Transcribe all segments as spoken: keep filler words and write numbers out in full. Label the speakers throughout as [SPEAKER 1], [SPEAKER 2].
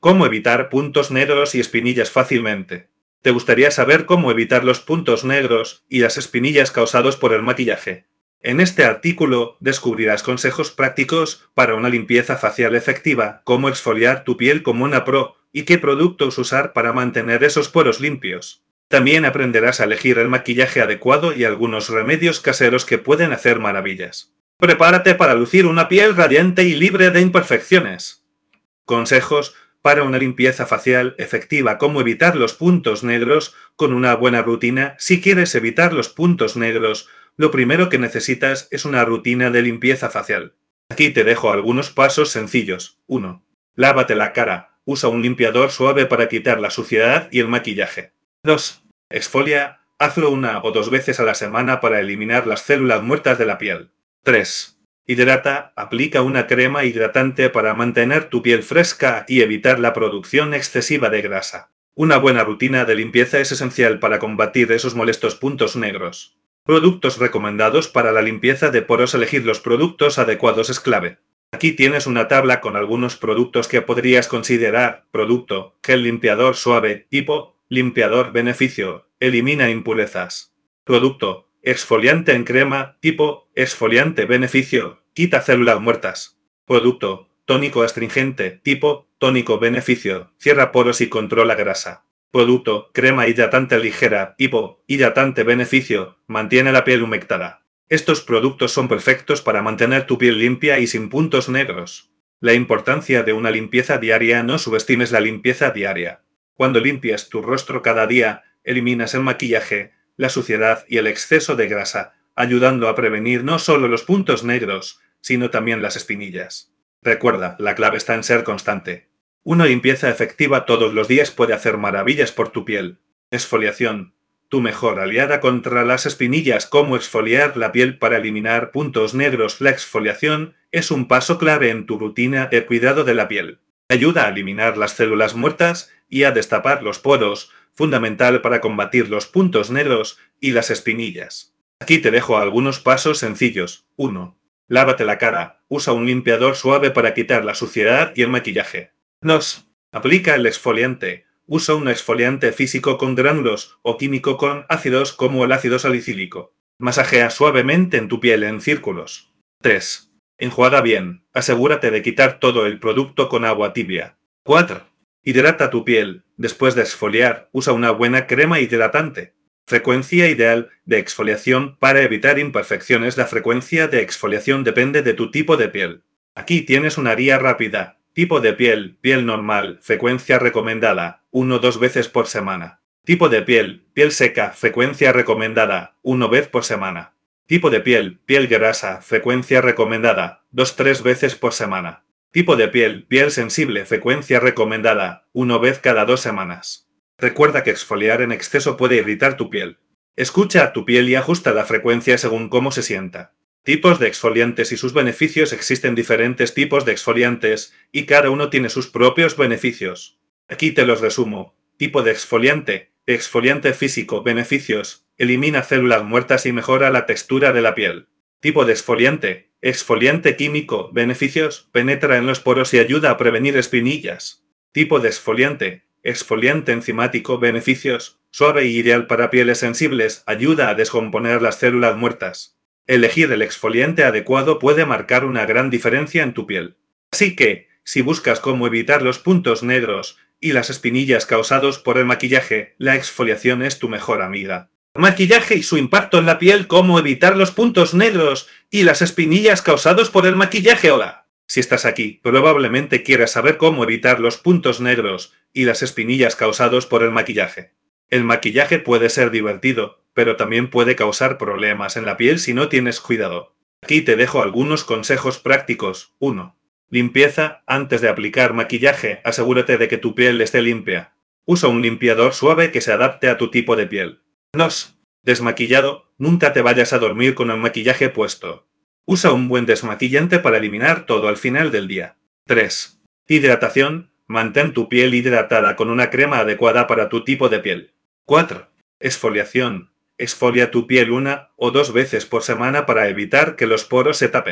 [SPEAKER 1] ¿Cómo evitar puntos negros y espinillas fácilmente? ¿Te gustaría saber cómo evitar los puntos negros y las espinillas causados por el maquillaje? En este artículo descubrirás consejos prácticos para una limpieza facial efectiva, cómo exfoliar tu piel como una pro y qué productos usar para mantener esos poros limpios. También aprenderás a elegir el maquillaje adecuado y algunos remedios caseros que pueden hacer maravillas. Prepárate para lucir una piel radiante y libre de imperfecciones. Consejos para una limpieza facial efectiva, cómo evitar los puntos negros con una buena rutina. Si quieres evitar los puntos negros, lo primero que necesitas es una rutina de limpieza facial. Aquí te dejo algunos pasos sencillos. uno. Lávate la cara. Usa un limpiador suave para quitar la suciedad y el maquillaje. dos. Exfolia. Hazlo una o dos veces a la semana para eliminar las células muertas de la piel. tres. Hidrata. Aplica una crema hidratante para mantener tu piel fresca y evitar la producción excesiva de grasa. Una buena rutina de limpieza es esencial para combatir esos molestos puntos negros. Productos recomendados para la limpieza de poros. Elegir los productos adecuados es clave. Aquí tienes una tabla con algunos productos que podrías considerar. Producto: gel limpiador suave, tipo limpiador beneficio, elimina impurezas. Producto: exfoliante en crema, tipo exfoliante beneficio, quita células muertas. Producto: tónico astringente, tipo tónico beneficio, cierra poros y controla grasa. Producto: crema hidratante ligera, tipo hidratante beneficio, mantiene la piel humectada. Estos productos son perfectos para mantener tu piel limpia y sin puntos negros. La importancia de una limpieza diaria. No subestimes la limpieza diaria. Cuando limpias tu rostro cada día, eliminas el maquillaje, la suciedad y el exceso de grasa, ayudando a prevenir no solo los puntos negros, sino también las espinillas. Recuerda, la clave está en ser constante. Una limpieza efectiva todos los días puede hacer maravillas por tu piel. Exfoliación: tu mejor aliada contra las espinillas. ¿Cómo exfoliar la piel para eliminar puntos negros? La exfoliación es un paso clave en tu rutina de cuidado de la piel. Ayuda a eliminar las células muertas y a destapar los poros, fundamental para combatir los puntos negros y las espinillas. Aquí te dejo algunos pasos sencillos. uno. Lávate la cara. Usa un limpiador suave para quitar la suciedad y el maquillaje. dos. Aplica el exfoliante. Usa un exfoliante físico con gránulos o químico con ácidos como el ácido salicílico. Masajea suavemente en tu piel en círculos. tres. Enjuaga bien. Asegúrate de quitar todo el producto con agua tibia. cuatro. Hidrata tu piel. Después de exfoliar, usa una buena crema hidratante. Frecuencia ideal de exfoliación para evitar imperfecciones. La frecuencia de exfoliación depende de tu tipo de piel. Aquí tienes una guía rápida. Tipo de piel: piel normal, frecuencia recomendada, uno o dos veces por semana. Tipo de piel: piel seca, frecuencia recomendada, una vez por semana. Tipo de piel: piel grasa, frecuencia recomendada, dos a tres veces por semana. Tipo de piel: piel sensible, frecuencia recomendada, una vez cada dos semanas. Recuerda que exfoliar en exceso puede irritar tu piel. Escucha a tu piel y ajusta la frecuencia según cómo se sienta. Tipos de exfoliantes y sus beneficios. Existen diferentes tipos de exfoliantes y cada uno tiene sus propios beneficios. Aquí te los resumo. Tipo de exfoliante: exfoliante físico. Beneficios: elimina células muertas y mejora la textura de la piel. Tipo de exfoliante: exfoliante químico. Beneficios: penetra en los poros y ayuda a prevenir espinillas. Tipo de exfoliante: exfoliante enzimático. Beneficios: suave y ideal para pieles sensibles, ayuda a descomponer las células muertas. Elegir el exfoliante adecuado puede marcar una gran diferencia en tu piel. Así que, si buscas cómo evitar los puntos negros y las espinillas causados por el maquillaje, la exfoliación es tu mejor amiga. Maquillaje y su impacto en la piel. ¿Cómo evitar los puntos negros y las espinillas causados por el maquillaje? Hola. Si estás aquí, probablemente quieras saber cómo evitar los puntos negros y las espinillas causados por el maquillaje. El maquillaje puede ser divertido, pero también puede causar problemas en la piel si no tienes cuidado. Aquí te dejo algunos consejos prácticos. uno. Limpieza. Antes de aplicar maquillaje, asegúrate de que tu piel esté limpia. Usa un limpiador suave que se adapte a tu tipo de piel. dos. Desmaquillado. Nunca te vayas a dormir con el maquillaje puesto. Usa un buen desmaquillante para eliminar todo al final del día. tres. Hidratación. Mantén tu piel hidratada con una crema adecuada para tu tipo de piel. cuatro. Exfoliación. Exfolia tu piel una o dos veces por semana para evitar que los poros se tapen.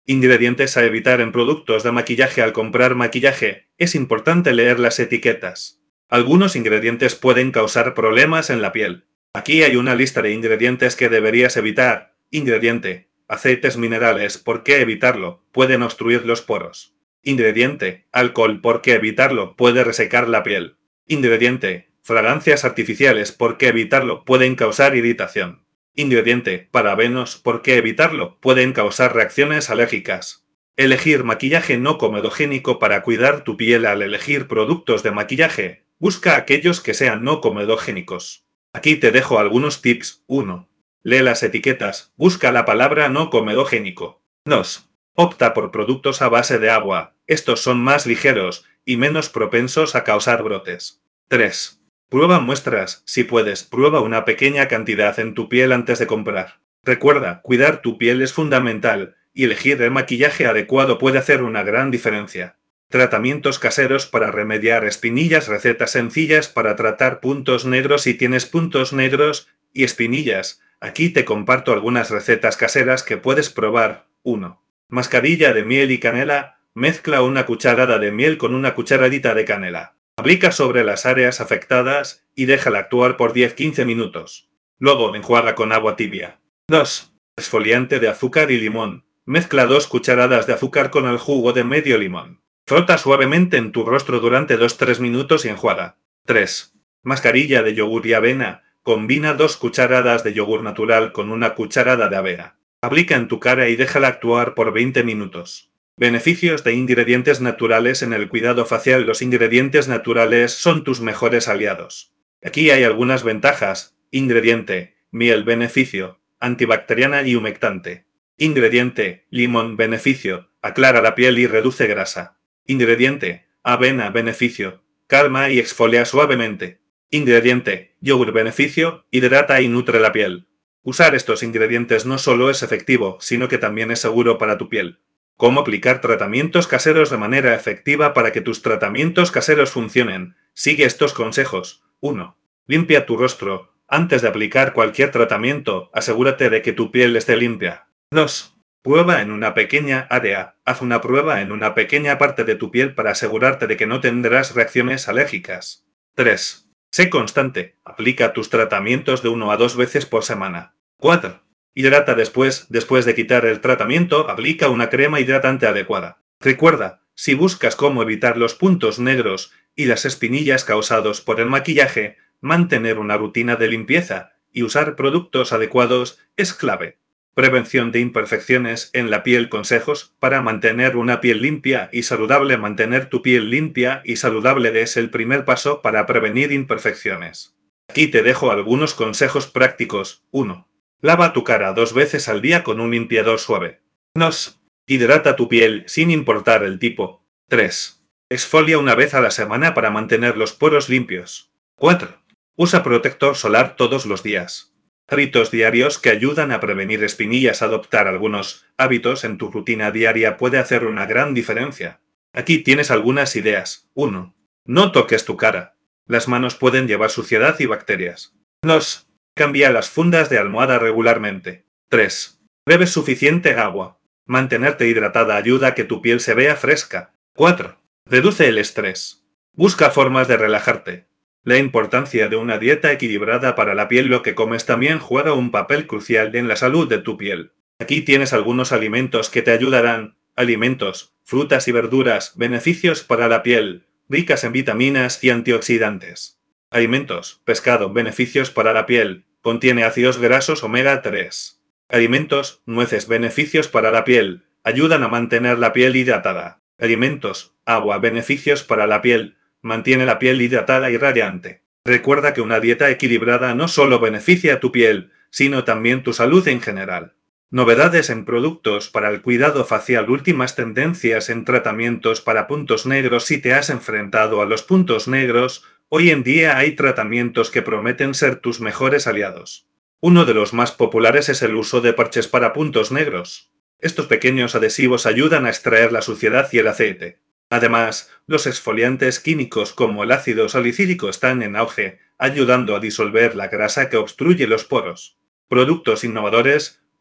[SPEAKER 1] Ingredientes a evitar en productos de maquillaje. Al comprar maquillaje, es importante leer las etiquetas. Algunos ingredientes pueden causar problemas en la piel. Aquí hay una lista de ingredientes que deberías evitar. Ingrediente: aceites minerales. ¿Por qué evitarlo? Pueden obstruir los poros. Ingrediente: alcohol. ¿Por qué evitarlo? Puede resecar la piel. Ingrediente: fragancias artificiales. ¿Por qué evitarlo? Pueden causar irritación. Ingrediente: parabenos. ¿Por qué evitarlo? Pueden causar reacciones alérgicas. Elegir maquillaje no comedogénico. Para cuidar tu piel al elegir productos de maquillaje, busca aquellos que sean no comedogénicos. Aquí te dejo algunos tips. uno. Lee las etiquetas. Busca la palabra no comedogénico. dos. Opta por productos a base de agua. Estos son más ligeros y menos propensos a causar brotes. tres. Prueba muestras. Si puedes, prueba una pequeña cantidad en tu piel antes de comprar. Recuerda, cuidar tu piel es fundamental, y elegir el maquillaje adecuado puede hacer una gran diferencia. Tratamientos caseros para remediar espinillas. Recetas sencillas para tratar puntos negros. Si tienes puntos negros y espinillas, aquí te comparto algunas recetas caseras que puedes probar. uno. Mascarilla de miel y canela. Mezcla una cucharada de miel con una cucharadita de canela. Aplica sobre las áreas afectadas y déjala actuar por diez a quince minutos. Luego enjuaga con agua tibia. dos. Exfoliante de azúcar y limón. Mezcla dos cucharadas de azúcar con el jugo de medio limón. Frota suavemente en tu rostro durante dos a tres minutos y enjuaga. tres. Mascarilla de yogur y avena. Combina dos cucharadas de yogur natural con una cucharada de avena. Aplica en tu cara y déjala actuar por veinte minutos. Beneficios de ingredientes naturales en el cuidado facial. Los ingredientes naturales son tus mejores aliados. Aquí hay algunas ventajas. Ingrediente: miel. Beneficio: antibacteriana y humectante. Ingrediente: limón. Beneficio: aclara la piel y reduce grasa. Ingrediente: avena. Beneficio: calma y exfolia suavemente. Ingrediente: yogur. Beneficio: hidrata y nutre la piel. Usar estos ingredientes no solo es efectivo, sino que también es seguro para tu piel. ¿Cómo aplicar tratamientos caseros de manera efectiva? Para que tus tratamientos caseros funcionen, sigue estos consejos. uno. Limpia tu rostro. Antes de aplicar cualquier tratamiento, asegúrate de que tu piel esté limpia. dos. Prueba en una pequeña área. Haz una prueba en una pequeña parte de tu piel para asegurarte de que no tendrás reacciones alérgicas. tres. Sé constante. Aplica tus tratamientos de una a dos veces por semana. cuatro. Hidrata después. Después de quitar el tratamiento, aplica una crema hidratante adecuada. Recuerda, si buscas cómo evitar los puntos negros y las espinillas causados por el maquillaje, mantener una rutina de limpieza y usar productos adecuados es clave. Prevención de imperfecciones en la piel. Consejos para mantener una piel limpia y saludable. Mantener tu piel limpia y saludable es el primer paso para prevenir imperfecciones. Aquí te dejo algunos consejos prácticos. uno. Lava tu cara dos veces al día con un limpiador suave. dos. Hidrata tu piel sin importar el tipo. tres. Exfolia una vez a la semana para mantener los poros limpios. cuatro. Usa protector solar todos los días. Hábitos diarios que ayudan a prevenir espinillas. Adoptar algunos hábitos en tu rutina diaria puede hacer una gran diferencia. Aquí tienes algunas ideas. uno. No toques tu cara. Las manos pueden llevar suciedad y bacterias. dos. Cambia las fundas de almohada regularmente. tres. Bebe suficiente agua. Mantenerte hidratada ayuda a que tu piel se vea fresca. cuatro. Reduce el estrés. Busca formas de relajarte. La importancia de una dieta equilibrada para la piel. Lo que comes también juega un papel crucial en la salud de tu piel. Aquí tienes algunos alimentos que te ayudarán. Alimentos, frutas y verduras, beneficios para la piel, ricas en vitaminas y antioxidantes. Alimentos, pescado, beneficios para la piel, contiene ácidos grasos omega tres. Alimentos, nueces, beneficios para la piel, ayudan a mantener la piel hidratada. Alimentos, agua, beneficios para la piel, mantiene la piel hidratada y radiante. Recuerda que una dieta equilibrada no solo beneficia a tu piel, sino también tu salud en general. Novedades en productos para el cuidado facial. Últimas tendencias en tratamientos para puntos negros. Si te has enfrentado a los puntos negros, hoy en día hay tratamientos que prometen ser tus mejores aliados. Uno de los más populares es el uso de parches para puntos negros. Estos pequeños adhesivos ayudan a extraer la suciedad y el aceite. Además, los exfoliantes químicos como el ácido salicílico están en auge, ayudando a disolver la grasa que obstruye los poros. Productos innovadores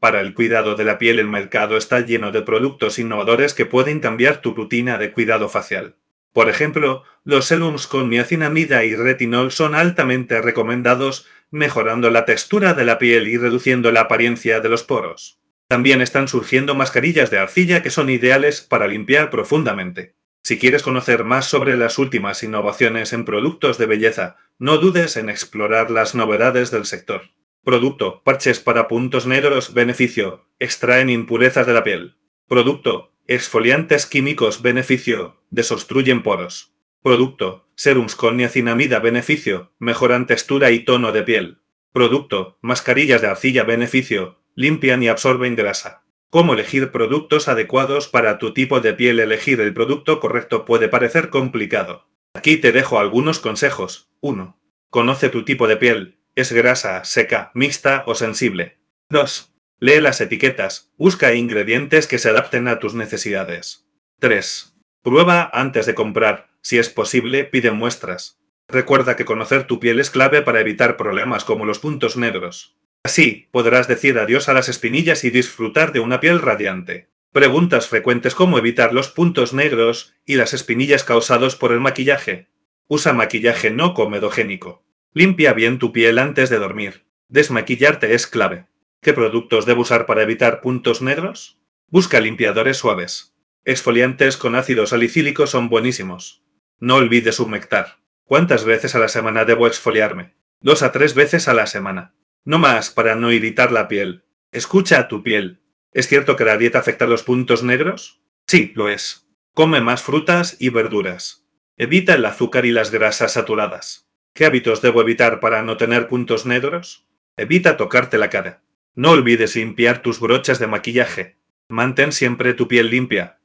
[SPEAKER 1] Para el cuidado de la piel, el mercado está lleno de productos innovadores que pueden cambiar tu rutina de cuidado facial. Por ejemplo, los serums con niacinamida y retinol son altamente recomendados, mejorando la textura de la piel y reduciendo la apariencia de los poros. También están surgiendo mascarillas de arcilla que son ideales para limpiar profundamente. Si quieres conocer más sobre las últimas innovaciones en productos de belleza, no dudes en explorar las novedades del sector. Producto: parches para puntos negros. Beneficio: extraen impurezas de la piel. Producto: exfoliantes químicos. Beneficio: desobstruyen poros. Producto: serums con niacinamida. Beneficio: mejoran textura y tono de piel. Producto: mascarillas de arcilla. Beneficio: limpian y absorben grasa. ¿Cómo elegir productos adecuados para tu tipo de piel? Elegir el producto correcto puede parecer complicado. Aquí te dejo algunos consejos. uno. Conoce tu tipo de piel. ¿Es grasa, seca, mixta o sensible? dos. Lee las etiquetas. Busca ingredientes que se adapten a tus necesidades. tres. Prueba antes de comprar. Si es posible, pide muestras. Recuerda que conocer tu piel es clave para evitar problemas como los puntos negros. Así, podrás decir adiós a las espinillas y disfrutar de una piel radiante. Preguntas frecuentes: ¿cómo evitar los puntos negros y las espinillas causados por el maquillaje? Usa maquillaje no comedogénico. Limpia bien tu piel antes de dormir. Desmaquillarte es clave. ¿Qué productos debo usar para evitar puntos negros? Busca limpiadores suaves. Exfoliantes con ácido salicílico son buenísimos. No olvides humectar. ¿Cuántas veces a la semana debo exfoliarme? Dos a tres veces a la semana. No más, para no irritar la piel. Escucha a tu piel. ¿Es cierto que la dieta afecta a los puntos negros? Sí, lo es. Come más frutas y verduras. Evita el azúcar y las grasas saturadas. ¿Qué hábitos debo evitar para no tener puntos negros? Evita tocarte la cara. No olvides limpiar tus brochas de maquillaje. Mantén siempre tu piel limpia.